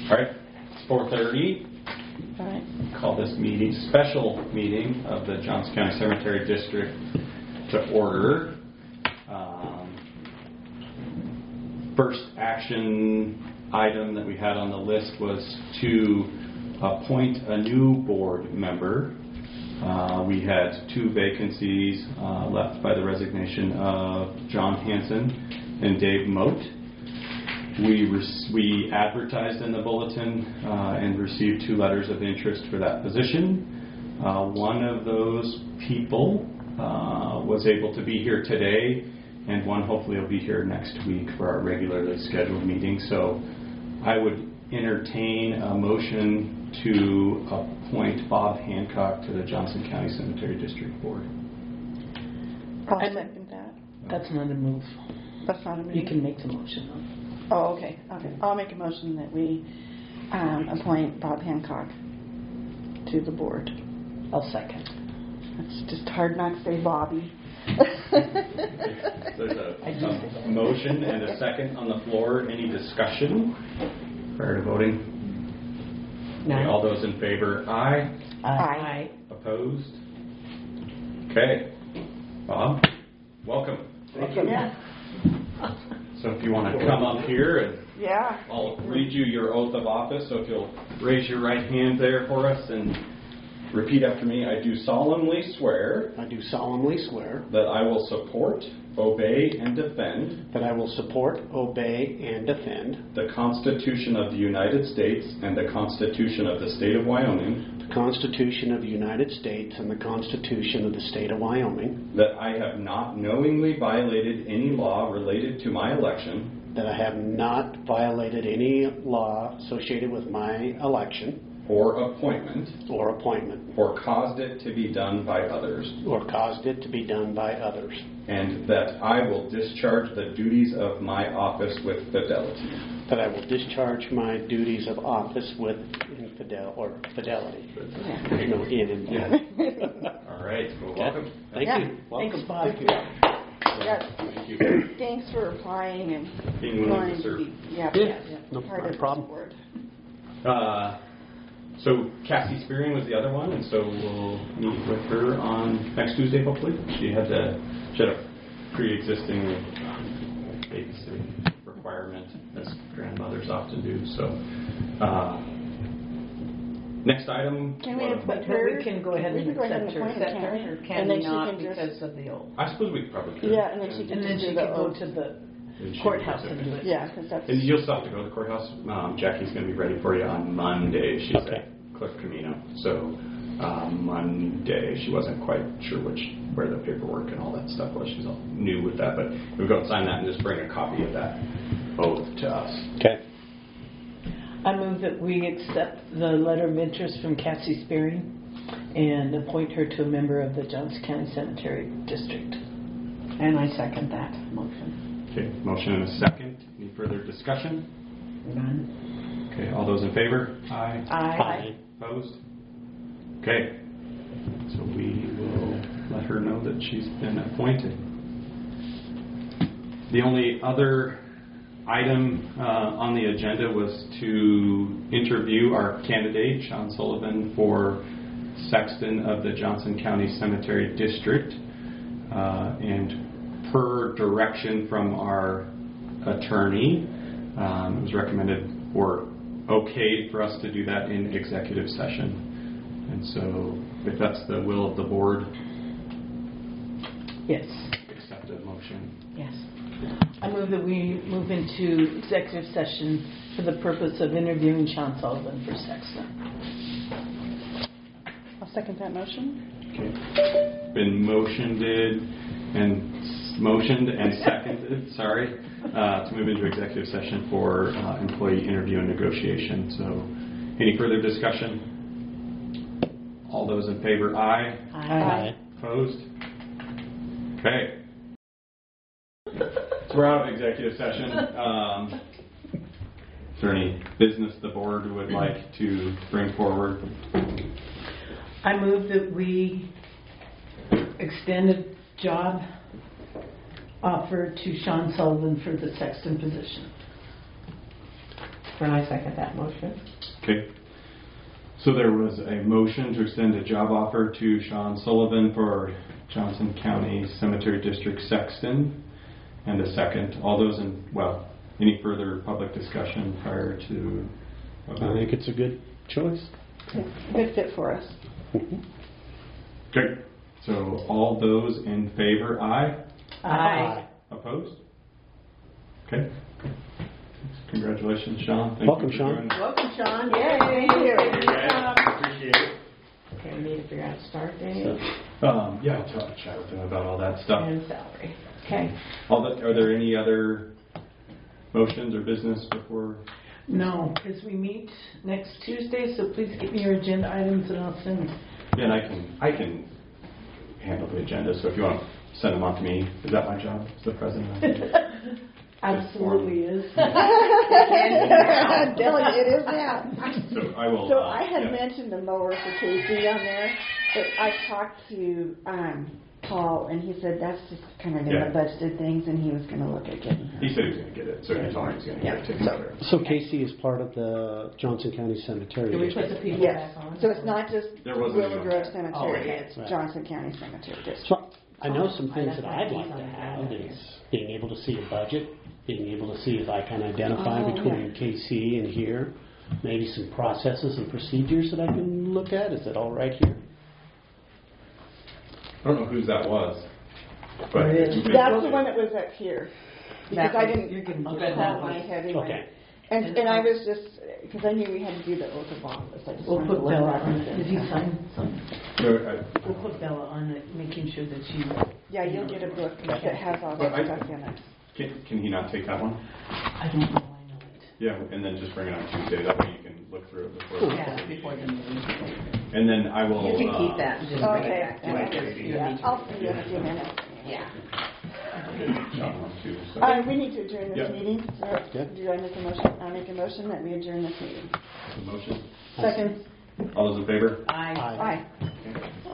All right, it's 4:30. All right. Call this meeting, special meeting of the Johnson County Cemetery District to order. First action item that we had on the list was to appoint a new board member. We had 2 vacancies left by the resignation of John Hanson and Dave Moat. We advertised in the bulletin and received 2 letters of interest for that position. One of those people was able to be here today, and one hopefully will be here next week for our regularly scheduled meeting. So I would entertain a motion to appoint Bob Hancock to the Johnson County Cemetery District Board. I'll second that. That's not a move. That's not a move. You can make the motion. Oh, okay. Okay. I'll make a motion that we appoint Bob Hancock to the board. I'll second. It's just hard not to say Bobby. There's a motion and a second on the floor. Any discussion prior to voting? No. Okay, all those in favor, aye. Aye. Opposed? Okay. Bob, welcome. Thank you. Yeah. So if you want to come up here and Yeah. I'll read you your oath of office. So if you'll raise your right hand there for us and repeat after me. I do solemnly swear I do solemnly swear that I will support, obey, and defend that I will support, obey, and defend the Constitution of the United States and the Constitution of the State of Wyoming, the Constitution of the United States and the Constitution of the State of Wyoming, that I have not knowingly violated any law related to my election that I have not violated any law associated with my election or appointment or caused it to be done by others, and that I will discharge the duties of my office with fidelity. That I will discharge my duties of office with fidelity. Yeah. There's no in and All right. Well, welcome. Thank Yeah. you. Welcome, Bob. Yeah. Thank you. Thanks for applying and Being willing to serve. be Yeah. No part of problem. the board. So Cassie Spearing was the other one, and so we'll meet with her on next Tuesday, hopefully. She had a pre-existing babysitting requirement, as grandmothers often do. So next item. Can we appoint But her? we can go ahead and accept her, appoint her, can't we? or And can then we she not can just- because of the old? I suppose we probably could. Yeah, and then she can And then just she do the could go oath. to the And she courthouse would and accept do it. it. Yeah, because that's. And you'll still have to go to the courthouse. Jackie's going to be ready for you on Monday. She's Okay. at Cliff Camino. So Monday, she wasn't quite sure where the paperwork and all that stuff was. She's all new with that. But we'll go and sign that and just bring a copy of that oath to us. Okay. I move that we accept the letter of interest from Cassie Spearing and appoint her to a member of the Johnson County Cemetery District. And I second that motion. Okay, motion and a second. Any further discussion? None. Okay, all those in favor? Aye. Aye. Opposed? Okay. So we will let her know that she's been appointed. The only other item on the agenda was to interview our candidate, Sean Sullivan, for Sexton of the Johnson County Cemetery District. And per direction from our attorney, it was recommended or okayed for us to do that in executive session. And so if that's the will of the board, Yes. accept a motion. Yes. I move that we move into executive session for the purpose of interviewing Sean Sullivan for Sexton. I'll second that motion. Okay. Been motioned and seconded, to move into executive session for employee interview and negotiation. So any further discussion? All those in favor, aye. Aye. Opposed? Okay. So we're out of executive session. Is there any business the board would like to bring forward? I move that we extend a job offer to Sean Sullivan for the sexton position. And I second that motion. Okay. So there was a motion to extend a job offer to Sean Sullivan for Johnson County Cemetery District Sexton, and a second. All those any further public discussion prior to? I think it's a good choice. Good fit for us. Okay. So all those in favor, aye. Aye. Opposed? Okay. Congratulations, Sean. Thank Welcome, you for Sean. joining. Welcome, Sean. Yay, thank you. Appreciate it. Okay, we need to figure out start date I'll chat with him about all that stuff. and salary. Okay. Are there any other motions or business before? No, because we meet next Tuesday, so please give me your agenda items and I'll send. Yeah, and I can handle the agenda. So if you want to send them on to me, is that my job as the president? Absolutely is. Dylan, it is now. So I will. So I had yeah. mentioned the mower for Casey on there, but I talked to Paul, and he said that's just kind of in Yeah. the budgeted things, and he was going to look at getting her. He said he was going to get it, so he told me he was going to get it taken care of. So Casey is part of the Johnson County Cemetery Can we District. put the people Yes. back on? So it's not just There wasn't Willow anyone. Grove Oh, Cemetery, okay. it's Right. Johnson County Cemetery District. So I know some things that I'd like to have is being able to see a budget, being able to see if I can identify Oh, between KC and here, maybe some processes and procedures that I can look at. Is that all right here? I don't know whose that was. But It is. That's the one that was up here. Because I didn't You're getting call good now. my head anyway. Okay. And I was just, because I knew we had to do the oath of office. I just We'll wanted to put look Bella at on it. it. Did he sign something? No, We'll put Bella on it, making sure that she. Yeah, you'll get a book that has all Well, that stuff in it. can he not take that one? I don't know, I know it. Yeah, and then just bring it on Tuesday. That way you can look through it before. Yeah, before the meeting. And then I will. You can keep that and just bring Okay. it back to us. Yeah, I'll see you in a few minutes. Yeah. John wants to, so. We need to adjourn this Yep. meeting. Yeah. Do I make a motion? I make a motion that we adjourn this meeting. Motion. Second. All those in favor? Aye. Aye.